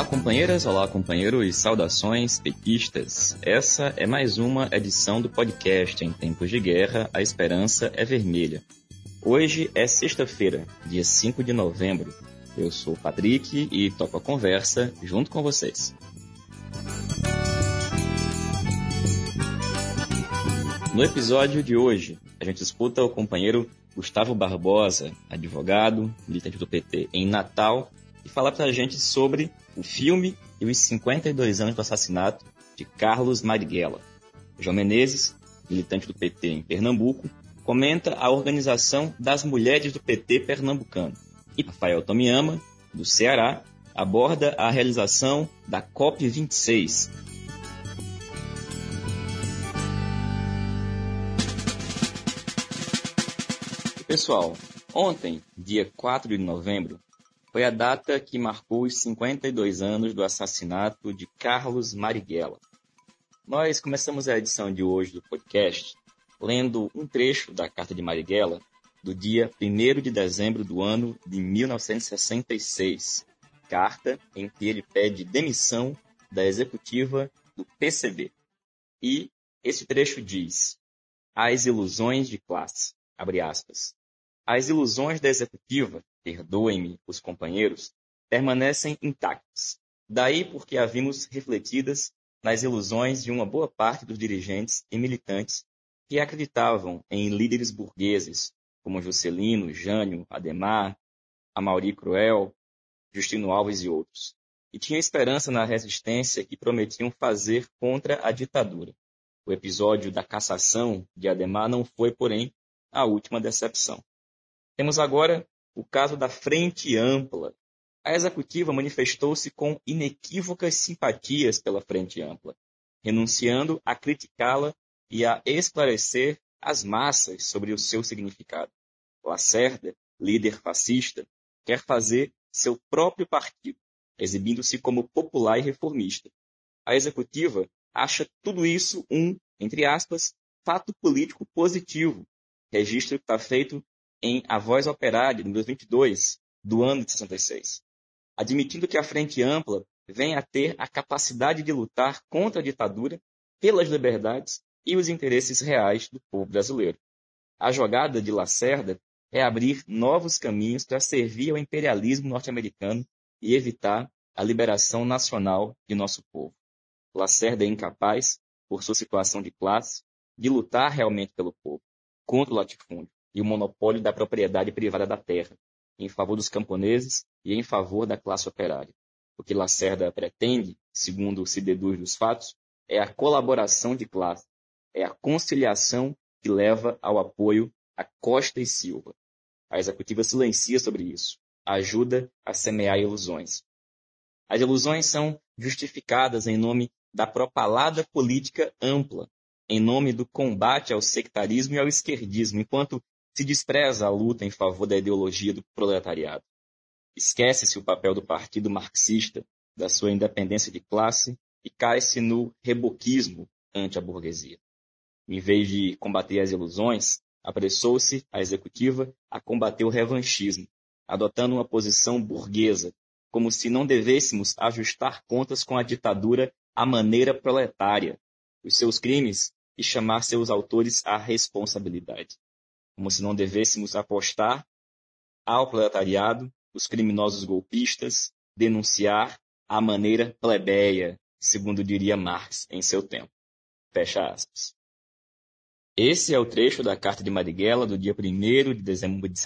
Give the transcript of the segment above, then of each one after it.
Olá, companheiras, olá, companheiro e saudações petistas. Essa é mais uma edição do podcast Em Tempos de Guerra, a Esperança é Vermelha. Hoje é sexta-feira, dia 5 de novembro. Eu sou o Patrick e toco a conversa junto com vocês. No episódio de hoje, a gente escuta o companheiro Gustavo Barbosa, advogado, militante do PT em Natal, e falar pra gente sobre o filme e os 52 anos do assassinato de Carlos Marighella. João Menezes, militante do PT em Pernambuco, comenta a organização das mulheres do PT pernambucano. E Rafael Tomiyama, do Ceará, aborda a realização da COP26. Pessoal, ontem, dia 4 de novembro, foi a data que marcou os 52 anos do assassinato de Carlos Marighella. Nós começamos a edição de hoje do podcast lendo um trecho da Carta de Marighella do dia 1º de dezembro do ano de 1966, carta em que ele pede demissão da executiva do PCB. E esse trecho diz: "As ilusões de classe", abre aspas, "as ilusões da executiva, perdoem-me os companheiros, permanecem intactas. Daí porque a vimos refletidas nas ilusões de uma boa parte dos dirigentes e militantes que acreditavam em líderes burgueses, como Juscelino, Jânio, Adhemar, Amaury Cruel, Justino Alves e outros, e tinham esperança na resistência que prometiam fazer contra a ditadura. O episódio da cassação de Adhemar não foi, porém, a última decepção. Temos agora o caso da Frente Ampla. A executiva manifestou-se com inequívocas simpatias pela Frente Ampla, renunciando a criticá-la e a esclarecer as massas sobre o seu significado. Lacerda, líder fascista, quer fazer seu próprio partido, exibindo-se como popular e reformista. A executiva acha tudo isso entre aspas, fato político positivo, registro que está feito em A Voz Operária, número 22, do ano de 66, admitindo que a Frente Ampla venha a ter a capacidade de lutar contra a ditadura, pelas liberdades e os interesses reais do povo brasileiro. A jogada de Lacerda é abrir novos caminhos para servir ao imperialismo norte-americano e evitar a liberação nacional de nosso povo. Lacerda é incapaz, por sua situação de classe, de lutar realmente pelo povo, contra o latifúndio e o monopólio da propriedade privada da terra, em favor dos camponeses e em favor da classe operária. O que Lacerda pretende, segundo se deduz dos fatos, é a colaboração de classe, é a conciliação que leva ao apoio a Costa e Silva. A executiva silencia sobre isso, ajuda a semear ilusões. As ilusões são justificadas em nome da propalada política ampla, em nome do combate ao sectarismo e ao esquerdismo, enquanto se despreza a luta em favor da ideologia do proletariado. Esquece-se o papel do partido marxista, da sua independência de classe, e cai-se no reboquismo ante a burguesia. Em vez de combater as ilusões, apressou-se a executiva a combater o revanchismo, adotando uma posição burguesa, como se não devêssemos ajustar contas com a ditadura à maneira proletária, os seus crimes e chamar seus autores à responsabilidade. Como se não devêssemos apostar ao proletariado, os criminosos golpistas, denunciar à maneira plebeia, segundo diria Marx em seu tempo. Fecha aspas. Esse é o trecho da Carta de Marighella do dia 1º de dezembro de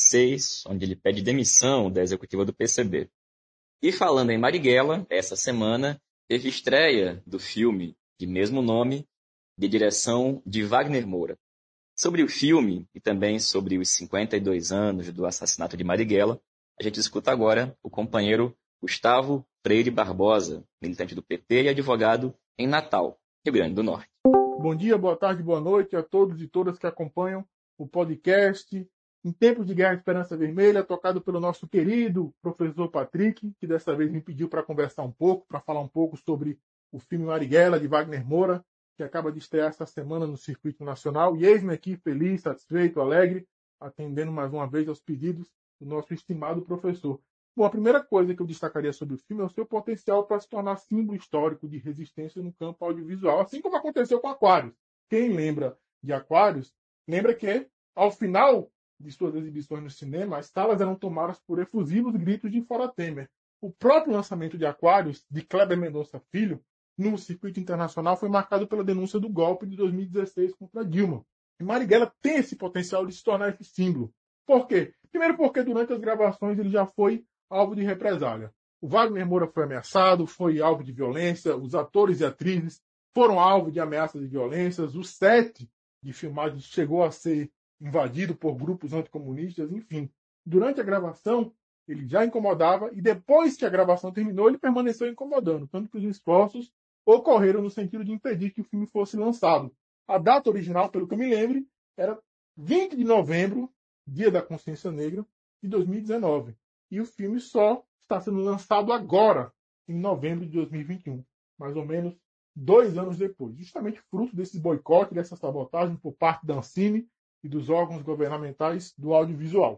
66, onde ele pede demissão da executiva do PCB. E falando em Marighella, essa semana teve estreia do filme de mesmo nome, de direção de Wagner Moura. Sobre o filme e também sobre os 52 anos do assassinato de Marighella, a gente escuta agora o companheiro Gustavo Freire Barbosa, militante do PT e advogado em Natal, Rio Grande do Norte. Bom dia, boa tarde, boa noite a todos e todas que acompanham o podcast Em Tempos de Guerra, Esperança Vermelha, tocado pelo nosso querido professor Patrick, que dessa vez me pediu para conversar um pouco, para falar um pouco sobre o filme Marighella, de Wagner Moura, que acaba de estrear esta semana no circuito nacional. E eis-me aqui feliz, satisfeito, alegre, atendendo mais uma vez aos pedidos do nosso estimado professor. Bom, a primeira coisa que eu destacaria sobre o filme é o seu potencial para se tornar símbolo histórico de resistência no campo audiovisual, assim como aconteceu com Aquários. Quem lembra de Aquários, lembra que, ao final de suas exibições no cinema, as salas eram tomadas por efusivos gritos de Fora Temer. O próprio lançamento de Aquários, de Kleber Mendonça Filho, no circuito internacional, foi marcado pela denúncia do golpe de 2016 contra Dilma. E Marighella tem esse potencial de se tornar esse símbolo. Por quê? Primeiro porque durante as gravações ele já foi alvo de represália. O Wagner Moura foi ameaçado, foi alvo de violência, os atores e atrizes foram alvo de ameaças e violências, o set de filmagem chegou a ser invadido por grupos anticomunistas, enfim. Durante a gravação, ele já incomodava e depois que a gravação terminou, ele permaneceu incomodando, tanto que os esforços ocorreram no sentido de impedir que o filme fosse lançado. A data original, pelo que eu me lembro, era 20 de novembro, Dia da Consciência Negra, de 2019. E o filme só está sendo lançado agora, em novembro de 2021, mais ou menos 2 anos depois, justamente fruto desse boicote, dessa sabotagem por parte da Ancine e dos órgãos governamentais do audiovisual.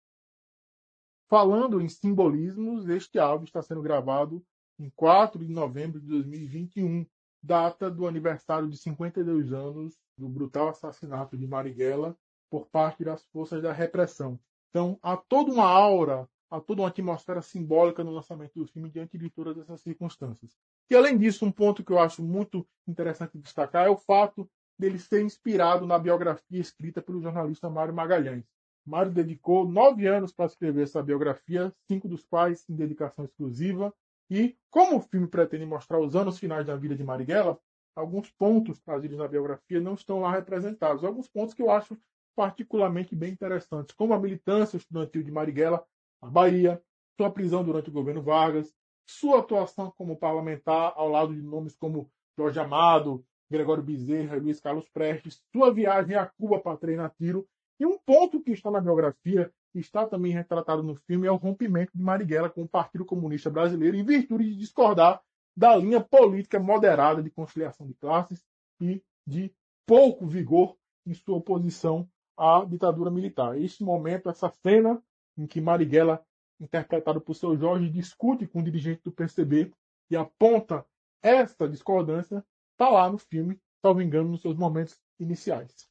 Falando em simbolismos, este áudio está sendo gravado em 4 de novembro de 2021, data do aniversário de 52 anos do brutal assassinato de Marighella por parte das forças da repressão. Então, há toda uma aura, há toda uma atmosfera simbólica no lançamento do filme diante de todas essas circunstâncias. E, além disso, um ponto que eu acho muito interessante destacar é o fato dele ser inspirado na biografia escrita pelo jornalista Mário Magalhães. Mário dedicou 9 anos para escrever essa biografia, 5 dos quais em dedicação exclusiva. E, como o filme pretende mostrar os anos finais da vida de Marighella, alguns pontos trazidos na biografia não estão lá representados. Alguns pontos que eu acho particularmente bem interessantes, como a militância estudantil de Marighella na Bahia, sua prisão durante o governo Vargas, sua atuação como parlamentar ao lado de nomes como Jorge Amado, Gregório Bezerra e Luiz Carlos Prestes, sua viagem a Cuba para treinar tiro. E um ponto que está na biografia e está também retratado no filme é o rompimento de Marighella com o Partido Comunista Brasileiro em virtude de discordar da linha política moderada de conciliação de classes e de pouco vigor em sua oposição à ditadura militar. Este momento, essa cena em que Marighella, interpretado por seu Jorge, discute com o dirigente do PCB e aponta essa discordância, está lá no filme, salvo engano, nos seus momentos iniciais.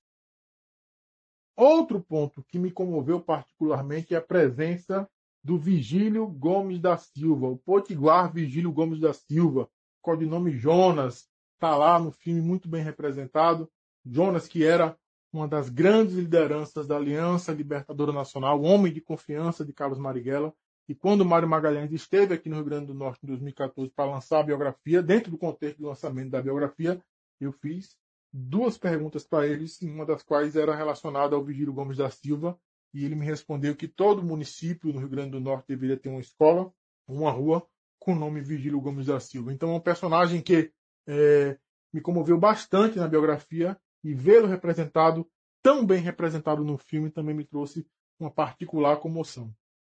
Outro ponto que me comoveu particularmente é a presença do Vigílio Gomes da Silva, o potiguar Vigílio Gomes da Silva, codinome Jonas, está lá no filme muito bem representado. Jonas, que era uma das grandes lideranças da Aliança Libertadora Nacional, o homem de confiança de Carlos Marighella, e quando Mário Magalhães esteve aqui no Rio Grande do Norte em 2014 para lançar a biografia, dentro do contexto do lançamento da biografia, eu fiz 2 perguntas para eles, uma das quais era relacionada ao Vigílio Gomes da Silva, e ele me respondeu que todo município no Rio Grande do Norte deveria ter uma escola, uma rua, com o nome Vigílio Gomes da Silva. Então é um personagem que me comoveu bastante na biografia, e vê-lo representado, tão bem representado no filme, também me trouxe uma particular comoção.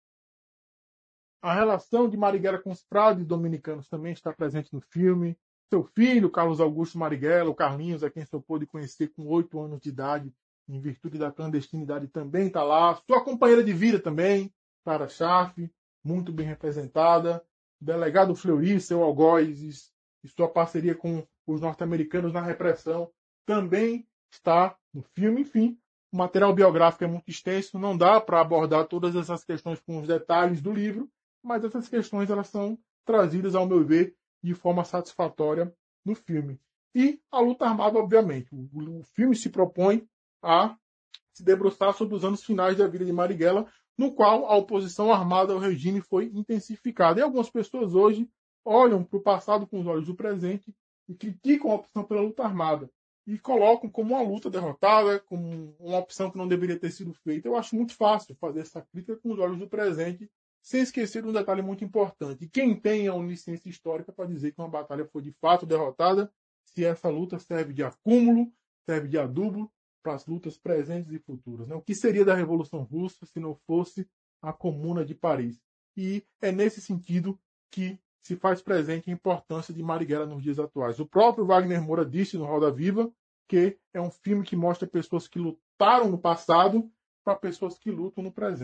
A relação de Marighella com os frades dominicanos também está presente no filme. Seu filho, Carlos Augusto Marighella, o Carlinhos, a quem só pôde conhecer com 8 anos de idade, em virtude da clandestinidade, também está lá. Sua companheira de vida também, Clara Schaff, muito bem representada. O delegado Fleury, seu algoz, e sua parceria com os norte-americanos na repressão, também está no filme. Enfim, o material biográfico é muito extenso, não dá para abordar todas essas questões com os detalhes do livro, mas essas questões elas são trazidas, ao meu ver, de forma satisfatória no filme. E a luta armada, obviamente. O filme se propõe a se debruçar sobre os anos finais da vida de Marighella, no qual a oposição armada ao regime foi intensificada. E algumas pessoas hoje olham para o passado com os olhos do presente e criticam a opção pela luta armada. E colocam como uma luta derrotada, como uma opção que não deveria ter sido feita. Eu acho muito fácil fazer essa crítica com os olhos do presente, sem esquecer um detalhe muito importante. Quem tem a onisciência histórica para dizer que uma batalha foi de fato derrotada, se essa luta serve de acúmulo, serve de adubo para as lutas presentes e futuras. O que seria da Revolução Russa se não fosse a Comuna de Paris? E é nesse sentido que se faz presente a importância de Marighella nos dias atuais. O próprio Wagner Moura disse no Roda Viva que é um filme que mostra pessoas que lutaram no passado para pessoas que lutam no presente.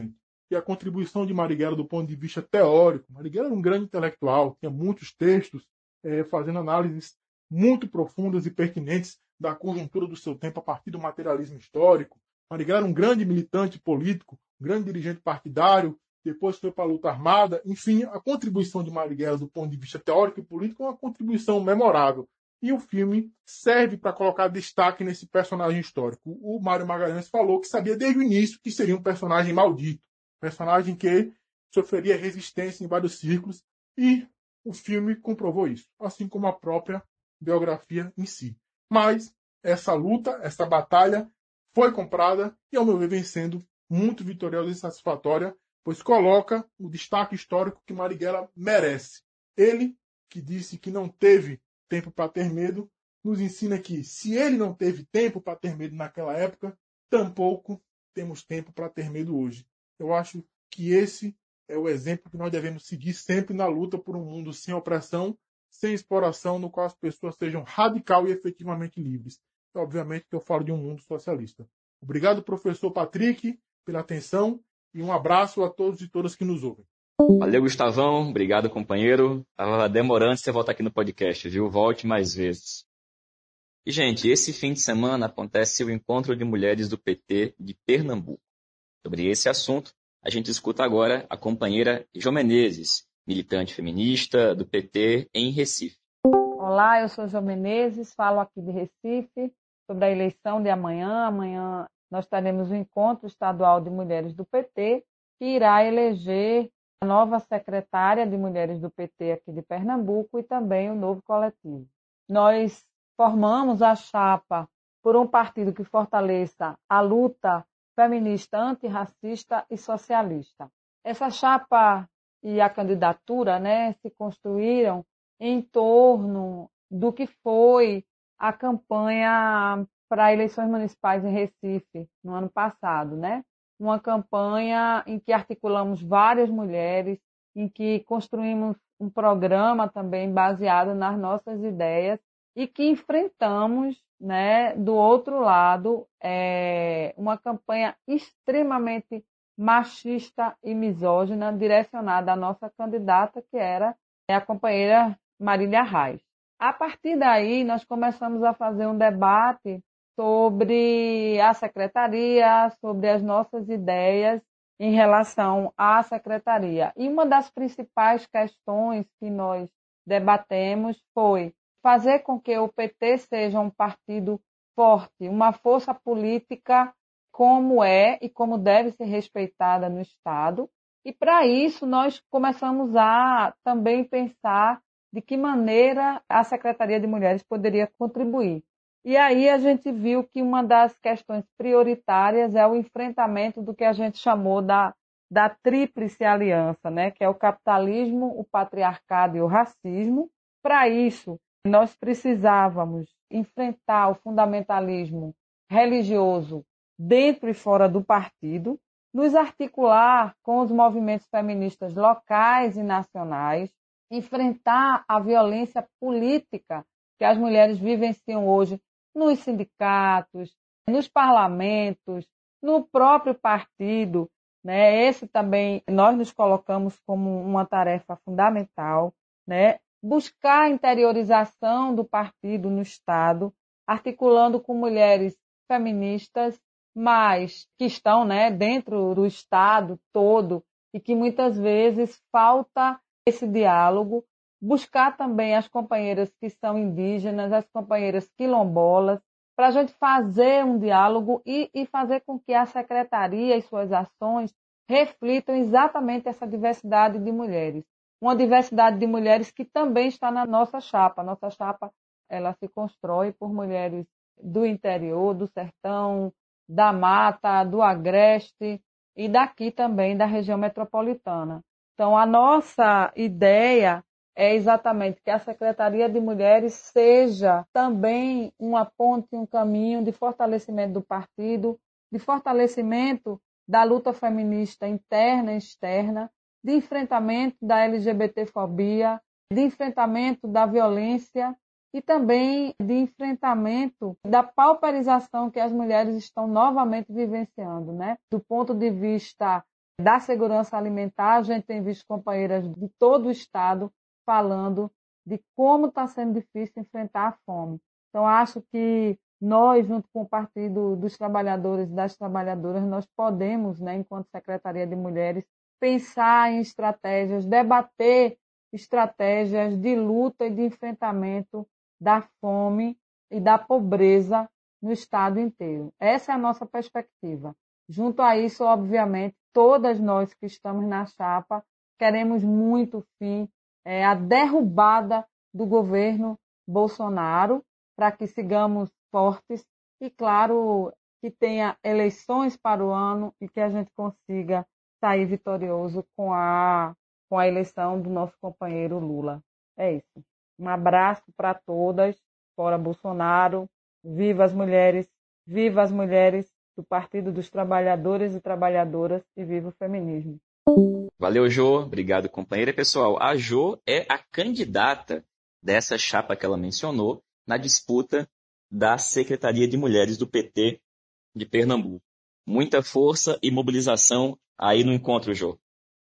e a contribuição de Marighella do ponto de vista teórico. Marighella era um grande intelectual, tinha muitos textos fazendo análises muito profundas e pertinentes da conjuntura do seu tempo a partir do materialismo histórico. Marighella era um grande militante político, um grande dirigente partidário, depois foi para a luta armada. Enfim, a contribuição de Marighella do ponto de vista teórico e político é uma contribuição memorável. E o filme serve para colocar destaque nesse personagem histórico. O Mário Magalhães falou que sabia desde o início que seria um personagem maldito, um personagem que sofreria resistência em vários círculos, e o filme comprovou isso, assim como a própria biografia em si. Mas essa luta, essa batalha foi comprada e, ao meu ver, vem sendo muito vitoriosa e satisfatória, pois coloca o destaque histórico que Marighella merece. Ele, que disse que não teve tempo para ter medo, nos ensina que, se ele não teve tempo para ter medo naquela época, tampouco temos tempo para ter medo hoje. Eu acho que esse é o exemplo que nós devemos seguir sempre na luta por um mundo sem opressão, sem exploração, no qual as pessoas sejam radical e efetivamente livres. E, obviamente que eu falo de um mundo socialista. Obrigado, professor Patrick, pela atenção, e um abraço a todos e todas que nos ouvem. Valeu, Gustavão. Obrigado, companheiro. Tava demorando você voltar aqui no podcast, viu? Volte mais vezes. E, gente, esse fim de semana acontece o Encontro de Mulheres do PT de Pernambuco. Sobre esse assunto, a gente escuta agora a companheira Jo Menezes, militante feminista do PT em Recife. Olá, eu sou Jo Menezes, falo aqui de Recife sobre a eleição de amanhã. Amanhã nós teremos o Encontro Estadual de Mulheres do PT, que irá eleger a nova secretária de Mulheres do PT aqui de Pernambuco e também o novo coletivo. Nós formamos a chapa por um partido que fortaleça a luta feminista, antirracista e socialista. Essa chapa e a candidatura, se construíram em torno do que foi a campanha para eleições municipais em Recife no ano passado, Uma campanha em que articulamos várias mulheres, em que construímos um programa também baseado nas nossas ideias e que enfrentamos, do outro lado, uma campanha extremamente machista e misógina direcionada à nossa candidata, que era a companheira Marília Reis. A partir daí, nós começamos a fazer um debate sobre a secretaria, sobre as nossas ideias em relação à secretaria. E uma das principais questões que nós debatemos foi fazer com que o PT seja um partido forte, uma força política como é e como deve ser respeitada no Estado. E, para isso, nós começamos a também pensar de que maneira a Secretaria de Mulheres poderia contribuir. E aí a gente viu que uma das questões prioritárias é o enfrentamento do que a gente chamou da tríplice aliança, que é o capitalismo, o patriarcado e o racismo. Para isso, nós precisávamos enfrentar o fundamentalismo religioso dentro e fora do partido, nos articular com os movimentos feministas locais e nacionais, enfrentar a violência política que as mulheres vivenciam hoje nos sindicatos, nos parlamentos, no próprio partido. Esse também nós nos colocamos como uma tarefa fundamental, buscar a interiorização do partido no Estado, articulando com mulheres feministas, mas que estão dentro do Estado todo e que muitas vezes falta esse diálogo, buscar também as companheiras que são indígenas, as companheiras quilombolas, para a gente fazer um diálogo e fazer com que a secretaria e suas ações reflitam exatamente essa diversidade de mulheres. Uma diversidade de mulheres que também está na nossa chapa. A nossa chapa ela se constrói por mulheres do interior, do sertão, da mata, do agreste e daqui também da região metropolitana. Então, a nossa ideia é exatamente que a Secretaria de Mulheres seja também uma ponte, um caminho de fortalecimento do partido, de fortalecimento da luta feminista interna e externa, de enfrentamento da LGBTfobia, de enfrentamento da violência e também de enfrentamento da pauperização que as mulheres estão novamente vivenciando, do ponto de vista da segurança alimentar, a gente tem visto companheiras de todo o estado falando de como está sendo difícil enfrentar a fome. Então, acho que nós, junto com o Partido dos Trabalhadores e das Trabalhadoras, nós podemos, né, enquanto Secretaria de Mulheres, pensar em estratégias, debater estratégias de luta e de enfrentamento da fome e da pobreza no estado inteiro. Essa é a nossa perspectiva. Junto a isso, obviamente, todas nós que estamos na chapa queremos muito, a derrubada do governo Bolsonaro, para que sigamos fortes e, claro, que tenha eleições para o ano e que a gente consiga sair vitorioso com a eleição do nosso companheiro Lula. É isso. Um abraço para todas, fora Bolsonaro, viva as mulheres do Partido dos Trabalhadores e Trabalhadoras e viva o feminismo. Valeu, Jô. Obrigado, companheira. Pessoal, a Jô é a candidata dessa chapa que ela mencionou na disputa da Secretaria de Mulheres do PT de Pernambuco. Muita força e mobilização aí no encontro, Jô.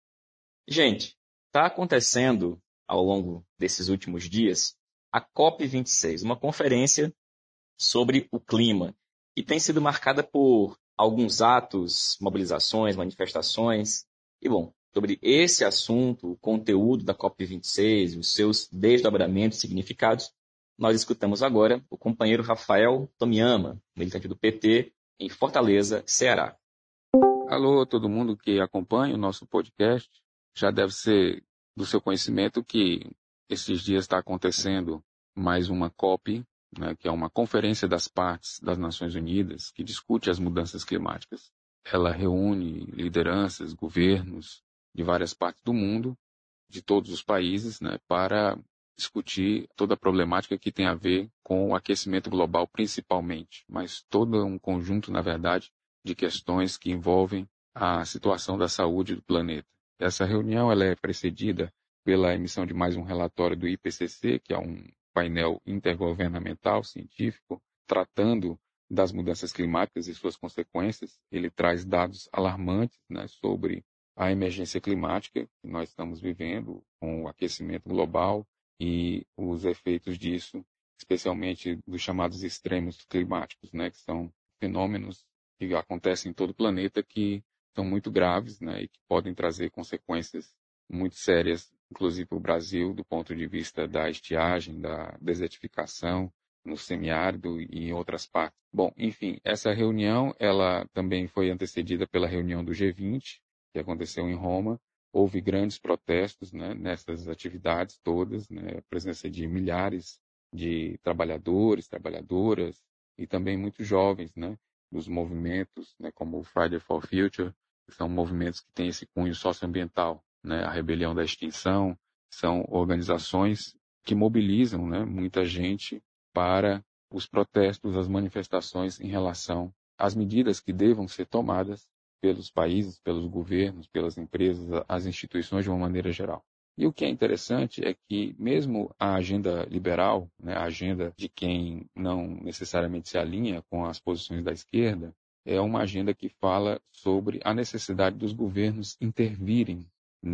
Gente, está acontecendo ao longo desses últimos dias a COP26, uma conferência sobre o clima, que tem sido marcada por alguns atos, mobilizações, manifestações. E, bom, sobre esse assunto, o conteúdo da COP26, os seus desdobramentos e significados, nós escutamos agora o companheiro Rafael Tomiyama, militante do PT, em Fortaleza, Ceará. Alô, todo mundo que acompanha o nosso podcast. Já deve ser do seu conhecimento que esses dias está acontecendo mais uma COP, né, que é uma Conferência das Partes das Nações Unidas, que discute as mudanças climáticas. Ela reúne lideranças, governos de várias partes do mundo, de todos os países, né, para discutir toda a problemática que tem a ver com o aquecimento global principalmente, mas todo um conjunto, na verdade, de questões que envolvem a situação da saúde do planeta. Essa reunião ela é precedida pela emissão de mais um relatório do IPCC, que é um painel intergovernamental científico tratando das mudanças climáticas e suas consequências. Ele traz dados alarmantes, né, sobre a emergência climática que nós estamos vivendo com o aquecimento global e os efeitos disso, especialmente dos chamados extremos climáticos, né, que são fenômenos que acontecem em todo o planeta que são muito graves, né, e que podem trazer consequências muito sérias, inclusive para o Brasil, do ponto de vista da estiagem, da desertificação no semiárido e em outras partes. Bom, enfim, essa reunião ela também foi antecedida pela reunião do G20, que aconteceu em Roma. Houve grandes protestos, né, nessas atividades todas, né, a presença de milhares de trabalhadores, trabalhadoras e também muitos jovens, né, dos movimentos, né, como o Friday for Future, que são movimentos que têm esse cunho socioambiental, né, a Rebelião da Extinção, são organizações que mobilizam, né, muita gente para os protestos, as manifestações em relação às medidas que devam ser tomadas pelos países, pelos governos, pelas empresas, as instituições de uma maneira geral. E o que é interessante é que mesmo a agenda liberal, né, a agenda de quem não necessariamente se alinha com as posições da esquerda, é uma agenda que fala sobre a necessidade dos governos intervirem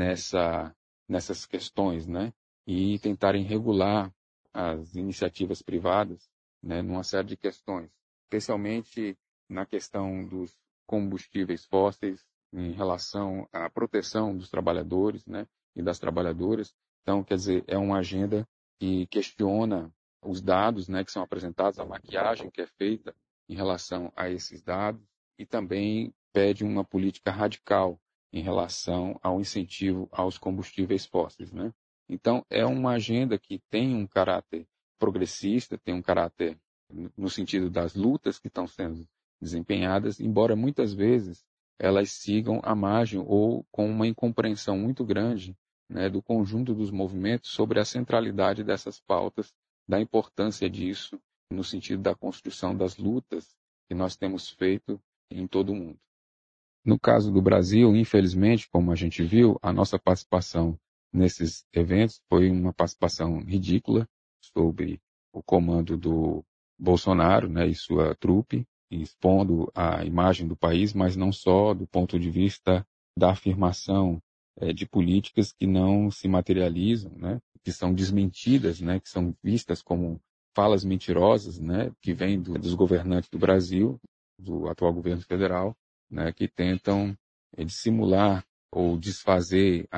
nessas questões, né, e tentarem regular as iniciativas privadas, né, numa série de questões, especialmente na questão dos combustíveis fósseis em relação à proteção dos trabalhadores, né, e das trabalhadoras. Então, quer dizer, é uma agenda que questiona os dados, né, que são apresentados, a maquiagem que é feita em relação a esses dados e também pede uma política radical em relação ao incentivo aos combustíveis fósseis, né? Então, é uma agenda que tem um caráter progressista, tem um caráter no sentido das lutas que estão sendo desempenhadas, embora muitas vezes elas sigam à margem ou com uma incompreensão muito grande, né, do conjunto dos movimentos sobre a centralidade dessas pautas, da importância disso no sentido da construção das lutas que nós temos feito em todo o mundo. No caso do Brasil, infelizmente, como a gente viu, a nossa participação nesses eventos foi uma participação ridícula sob o comando do Bolsonaro, né, e sua trupe, expondo a imagem do país, mas não só do ponto de vista da afirmação de políticas que não se materializam, né, que são desmentidas, né, que são vistas como falas mentirosas, né, que vêm dos governantes do Brasil, do atual governo federal, né, que tentam dissimular ou desfazer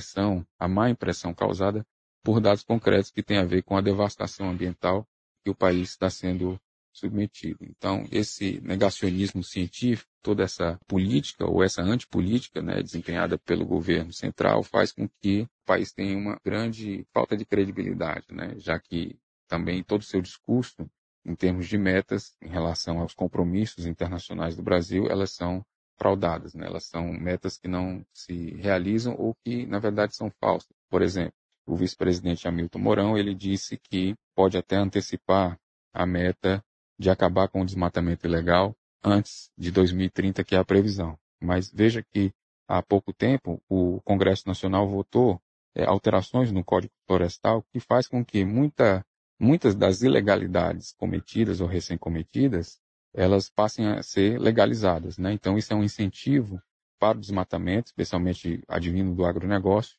a má impressão causada por dados concretos que têm a ver com a devastação ambiental que o país está sendo submetido. Então, esse negacionismo científico, toda essa política ou essa antipolítica, né, desempenhada pelo governo central, faz com que o país tenha uma grande falta de credibilidade, né, já que também todo o seu discurso, em termos de metas, em relação aos compromissos internacionais do Brasil, elas são fraudadas, né? Elas são metas que não se realizam ou que, na verdade, são falsas. Por exemplo, o vice-presidente Hamilton Mourão, ele disse que pode até antecipar a meta de acabar com o desmatamento ilegal antes de 2030, que é a previsão. Mas veja que há pouco tempo o Congresso Nacional votou alterações no Código Florestal que faz com que muitas das ilegalidades cometidas ou recém-cometidas, elas passem a ser legalizadas, né? Então isso é um incentivo para o desmatamento, especialmente advindo do agronegócio,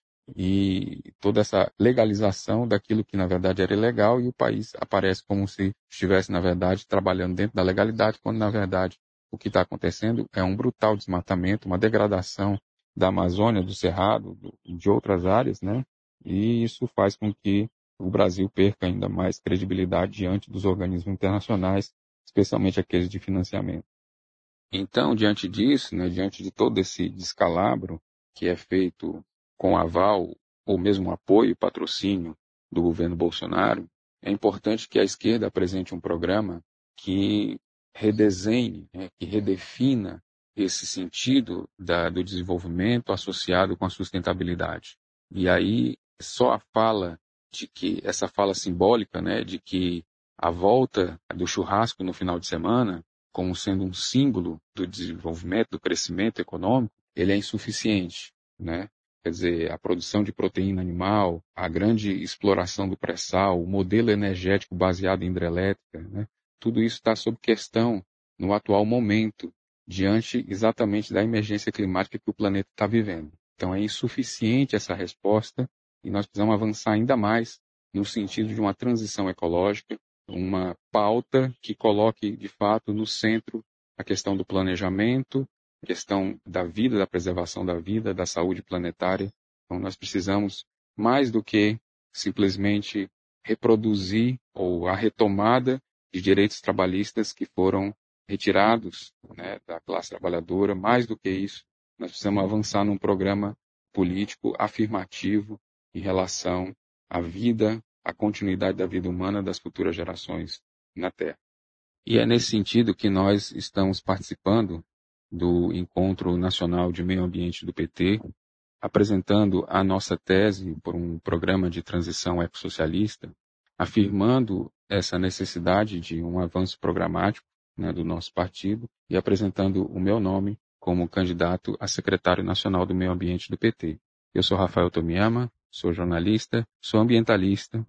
e toda essa legalização daquilo que na verdade era ilegal, e o país aparece como se estivesse na verdade trabalhando dentro da legalidade, quando na verdade o que está acontecendo é um brutal desmatamento, uma degradação da Amazônia, do Cerrado, de outras áreas, né? E isso faz com que o Brasil perca ainda mais credibilidade diante dos organismos internacionais, especialmente aqueles de financiamento. Então, diante disso, né, diante de todo esse descalabro que é feito com aval ou mesmo apoio e patrocínio do governo Bolsonaro, é importante que a esquerda apresente um programa que redesenhe, né, que redefina esse sentido do desenvolvimento associado com a sustentabilidade. E aí, só a fala de que, essa fala simbólica, né, de que a volta do churrasco no final de semana, como sendo um símbolo do desenvolvimento, do crescimento econômico, ele é insuficiente, né? Quer dizer, a produção de proteína animal, a grande exploração do pré-sal, o modelo energético baseado em hidrelétrica, né? Tudo isso está sob questão no atual momento, diante exatamente da emergência climática que o planeta está vivendo. Então é insuficiente essa resposta e nós precisamos avançar ainda mais no sentido de uma transição ecológica, uma pauta que coloque, de fato, no centro a questão do planejamento, a questão da vida, da preservação da vida, da saúde planetária. Então, nós precisamos, mais do que simplesmente reproduzir ou a retomada de direitos trabalhistas que foram retirados, né, da classe trabalhadora, mais do que isso, nós precisamos avançar num programa político afirmativo em relação à vida, à continuidade da vida humana das futuras gerações na Terra. E é nesse sentido que nós estamos participando do Encontro Nacional de Meio Ambiente do PT, apresentando a nossa tese por um programa de transição ecossocialista, afirmando essa necessidade de um avanço programático, né, do nosso partido, e apresentando o meu nome como candidato a secretário nacional do Meio Ambiente do PT. Eu sou Rafael Tomiyama, sou jornalista, sou ambientalista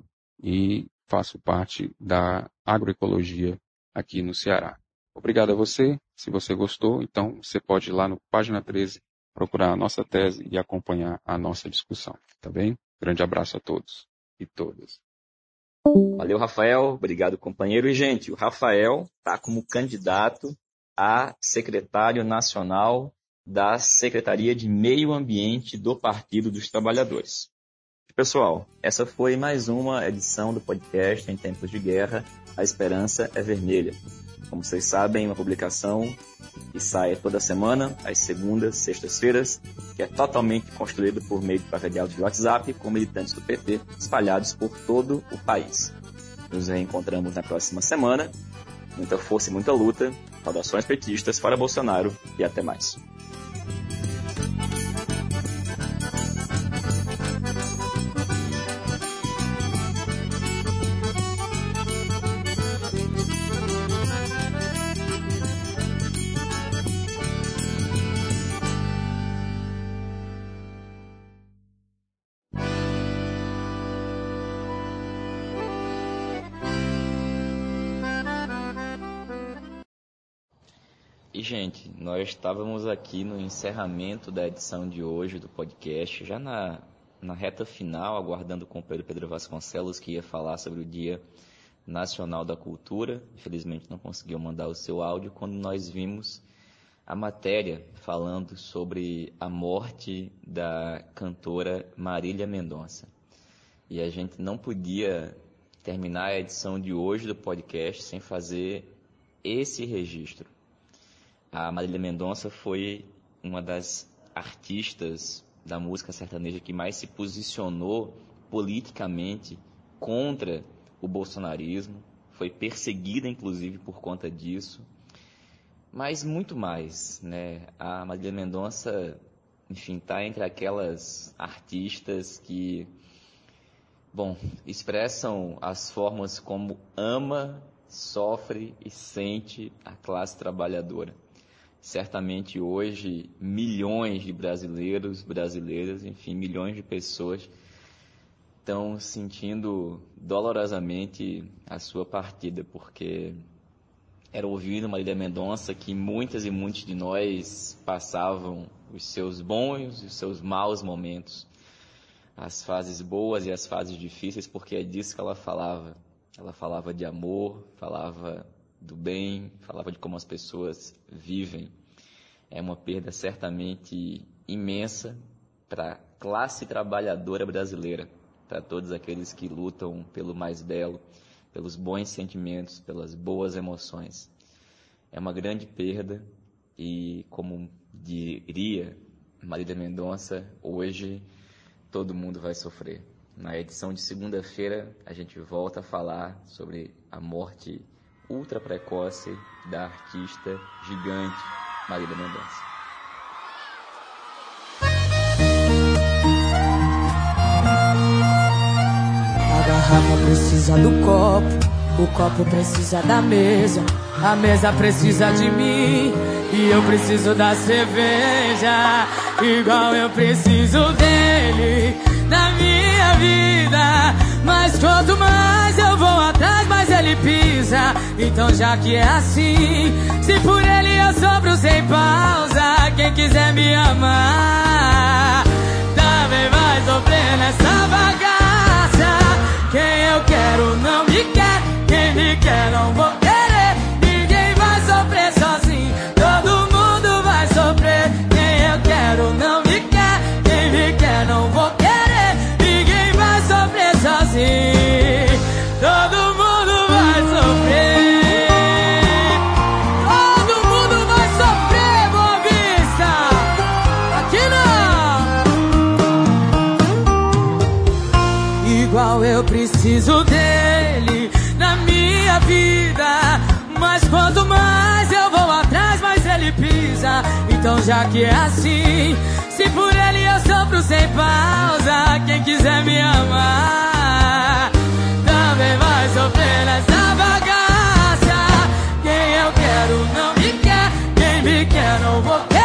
e faço parte da agroecologia aqui no Ceará. Obrigado a você. Se você gostou, então você pode ir lá no página 13, procurar a nossa tese e acompanhar a nossa discussão. Tá bem? Grande abraço a todos e todas. Valeu, Rafael. Obrigado, companheiro. E, gente, o Rafael está como candidato a secretário nacional da Secretaria de Meio Ambiente do Partido dos Trabalhadores. Pessoal, essa foi mais uma edição do podcast Em Tempos de Guerra, A Esperança é Vermelha. Como vocês sabem, uma publicação que sai toda semana, às segundas, sextas-feiras, que é totalmente construída por meio de placa de áudio de WhatsApp com militantes do PT espalhados por todo o país. Nos reencontramos na próxima semana. Muita força e muita luta. Saudações petistas, fora Bolsonaro e até mais. E, gente, nós estávamos aqui no encerramento da edição de hoje do podcast, já na reta final, aguardando o companheiro Pedro Vasconcelos, que ia falar sobre o Dia Nacional da Cultura. Infelizmente não conseguiu mandar o seu áudio, quando nós vimos a matéria falando sobre a morte da cantora Marília Mendonça. E a gente não podia terminar a edição de hoje do podcast sem fazer esse registro. A Marília Mendonça foi uma das artistas da música sertaneja que mais se posicionou politicamente contra o bolsonarismo, foi perseguida inclusive por conta disso, mas muito mais, né? A Marília Mendonça, enfim, está entre aquelas artistas que, expressam as formas como ama, sofre e sente a classe trabalhadora. Certamente hoje milhões de brasileiros, brasileiras, enfim, milhões de pessoas estão sentindo dolorosamente a sua partida, porque era ouvindo Marília Mendonça que muitas e muitos de nós passavam os seus bons e os seus maus momentos, as fases boas e as fases difíceis, porque é disso que ela falava. Ela falava de amor, falava do bem, falava de como as pessoas vivem. É uma perda certamente imensa para a classe trabalhadora brasileira, para todos aqueles que lutam pelo mais belo, pelos bons sentimentos, pelas boas emoções. É uma grande perda e, como diria Marília Mendonça, hoje todo mundo vai sofrer. Na edição de segunda-feira, a gente volta a falar sobre a morte ultra precoce da artista gigante Marília Mendonça. A garrafa precisa do copo, o copo precisa da mesa, a mesa precisa de mim e eu preciso da cerveja, igual eu preciso dele na minha vida. Mas quanto mais eu vou atrás, mais ele pisa. Então já que é assim, se por ele eu sofro sem pausa, quem quiser me amar também vai sofrer nessa bagaça. Quem eu quero não me quer, quem me quer não vou querer. Ninguém vai sofrer sozinho, todo mundo vai sofrer. Quem eu quero não me quer, quem me quer não vou querer. Ninguém vai sofrer sozinho, todo mundo vai sofrer. Todo mundo vai sofrer, Boa Vista. Aqui não. Igual eu preciso dele na minha vida, mas quanto mais eu vou atrás, mais ele pisa. Então já que é assim, se por ele eu sofro sem pausa, quem quiser me amar também vai sofrer nessa bagaça. Quem eu quero não me quer, quem me quer não vou querer.